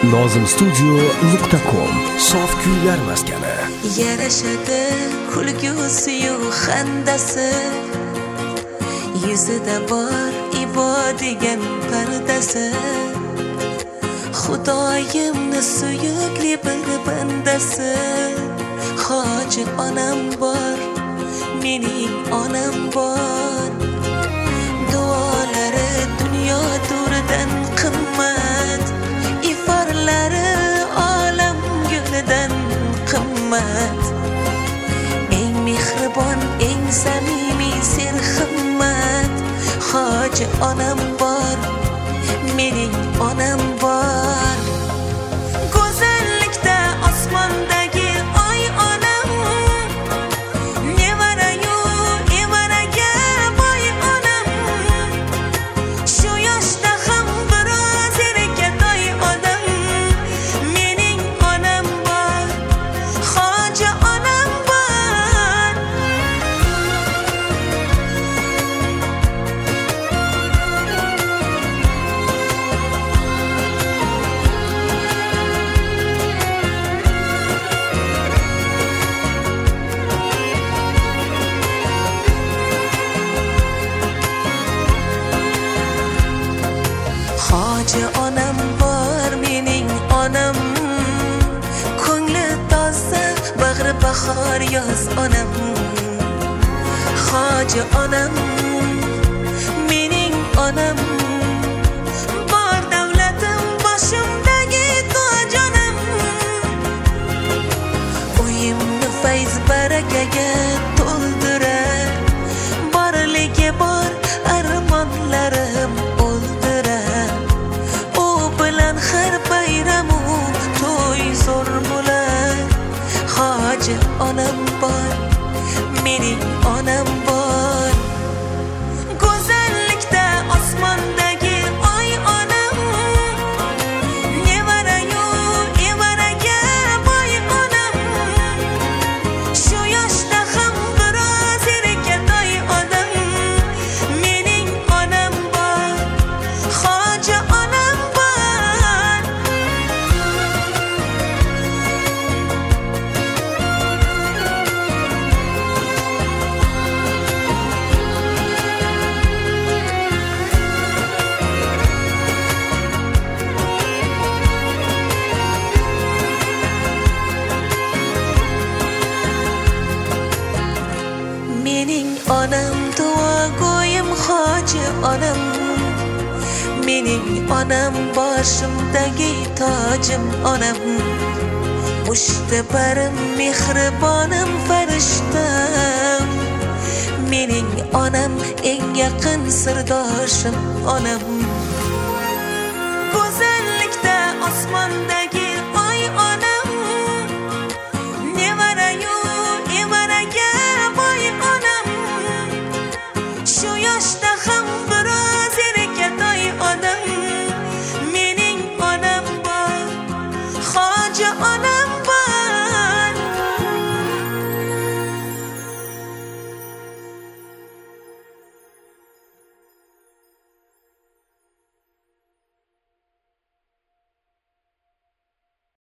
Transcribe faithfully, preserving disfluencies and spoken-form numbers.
nozim studio nuqta com sof kuylar maskani. Yarashadi kulgusi-yu xandasi, yuzida bor ibo degan pardasi. Xudoyimni suyukli bir bandasi, Hoji onam bor, mening onam bor. Duolari dunyo to'ridan qimmat, iforlari olam guldan qimmat. Eng mehribon, eng samimiy serhimmat, Hoji onam bor, mening onam bor. Go'zallikda osmondagi oy onam, nevara-yu evaraga boy onam. Shu yoshda ham biroz erkatoy odam, mening onam bor, Hoji onam bor. Hoji onam bor, mening onam. Ko'ngli toza, bag'ri bahor yoz onam. Hoji onam, mening onam. Bor davlatim boshimdagi toj onam. Uyimni fayz barakaga to'ldirar, borligi bor armonlarim o'ldirar. U bilan har bayramu to'y zo'r bo'lar. Hoji onam bor, mening onam bor. Go'zallikda osmondagi oy onam, nevara-yu evaraga boy onam. Shu yoshda ham biroz erkatoy odam, mening onam bor, Hoji onam bor. Mening onam duogo'yim Hoji onam. Mening onam boshimdagi tojim onam. Mushtabarim mehribonim farishtam. Mening onam eng yaqin sirdoshim onam. Go'zallikda osmonda